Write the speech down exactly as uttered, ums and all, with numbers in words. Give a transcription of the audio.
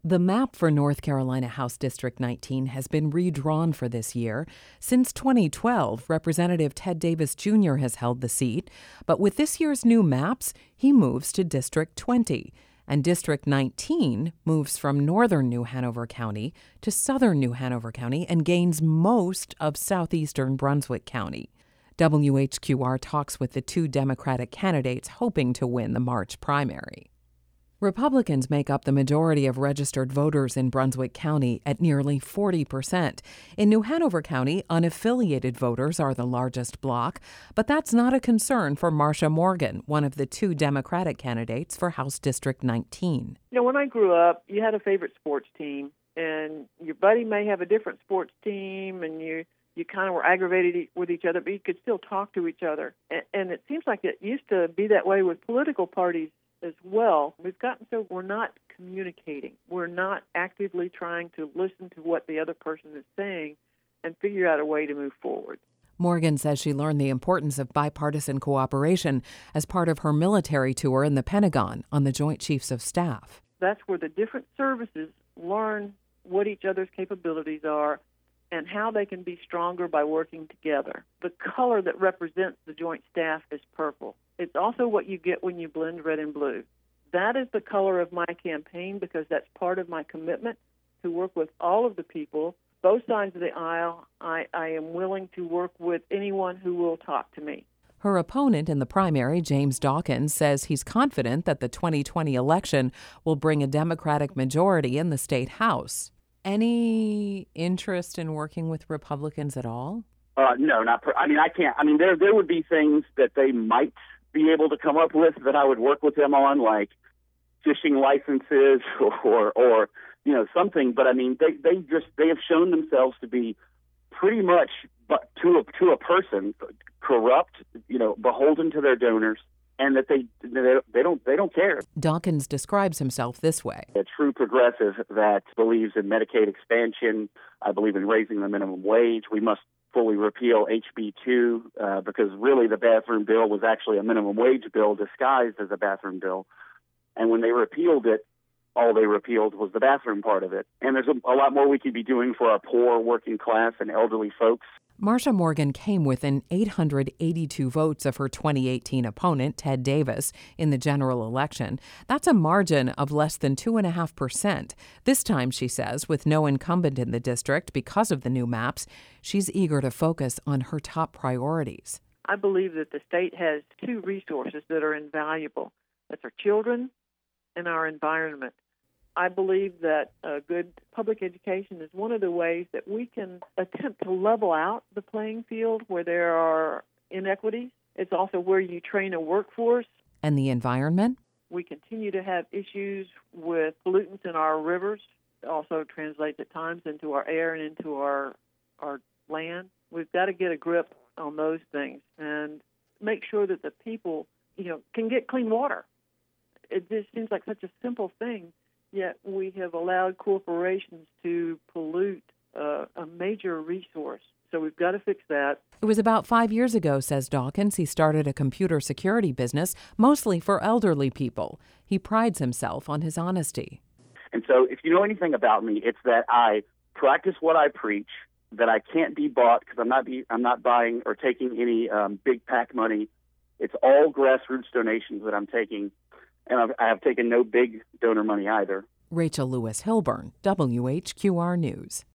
The map for North Carolina House District nineteen has been redrawn for this year. Since twenty twelve, Representative Ted Davis Junior has held the seat, but with this year's new maps, he moves to District twenty, and District nineteen moves from northern New Hanover County to southern New Hanover County and gains most of southeastern Brunswick County. W H Q R talks with the two Democratic candidates hoping to win the March primary. Republicans make up the majority of registered voters in Brunswick County at nearly forty percent. In New Hanover County, unaffiliated voters are the largest bloc, but that's not a concern for Marsha Morgan, one of the two Democratic candidates for House District nineteen. You know, when I grew up, you had a favorite sports team, and your buddy may have a different sports team, and you you kind of were aggravated with each other, but you could still talk to each other. And, and it seems like it used to be that way with political parties as well. We've gotten so we're not communicating. We're not actively trying to listen to what the other person is saying and figure out a way to move forward. Morgan says she learned the importance of bipartisan cooperation as part of her military tour in the Pentagon on the Joint Chiefs of Staff. That's where the different services learn what each other's capabilities are and how they can be stronger by working together. The color that represents the Joint Staff is purple. It's also what you get when you blend red and blue. That is the color of my campaign because that's part of my commitment to work with all of the people, both sides of the aisle. I, I am willing to work with anyone who will talk to me. Her opponent in the primary, James Dawkins, says he's confident that the twenty twenty election will bring a Democratic majority in the state House. Any interest in working with Republicans at all? Uh, no, not. Per- I mean, I can't. I mean, there there would be things that they might be able to come up with that I would work with them on, like fishing licenses or, or you know, something. But I mean, they they just they have shown themselves to be pretty much, but to a to a person, corrupt, you know, beholden to their donors, and that they they, they don't they don't care. Dawkins describes himself this way: a true progressive that believes in Medicaid expansion. I believe in raising the minimum wage. We must fully repeal H B two uh, because really the bathroom bill was actually a minimum wage bill disguised as a bathroom bill. And when they repealed it, all they repealed was the bathroom part of it. And there's a, a lot more we could be doing for our poor, working class, and elderly folks. Marsha Morgan came within eight hundred eighty-two votes of her twenty eighteen opponent, Ted Davis, in the general election. That's a margin of less than two point five percent. This time, she says, with no incumbent in the district because of the new maps, she's eager to focus on her top priorities. I believe that the state has two resources that are invaluable. That's our children and our environment. I believe that a good public education is one of the ways that we can attempt to level out the playing field where there are inequities. It's also where you train a workforce. And the environment? We continue to have issues with pollutants in our rivers. It also translates at times into our air and into our our land. We've got to get a grip on those things and make sure that the people, you know, can get clean water. It just seems like such a simple thing. Yet we have allowed corporations to pollute uh, a major resource. So we've got to fix that. It was about five years ago, says Dawkins, he started a computer security business, mostly for elderly people. He prides himself on his honesty. And so if you know anything about me, it's that I practice what I preach, that I can't be bought because I'm not be, I'm not buying or taking any um, big PAC money. It's all grassroots donations that I'm taking. And I've, I have taken no big donor money either. Rachel Lewis Hilburn, W H Q R News.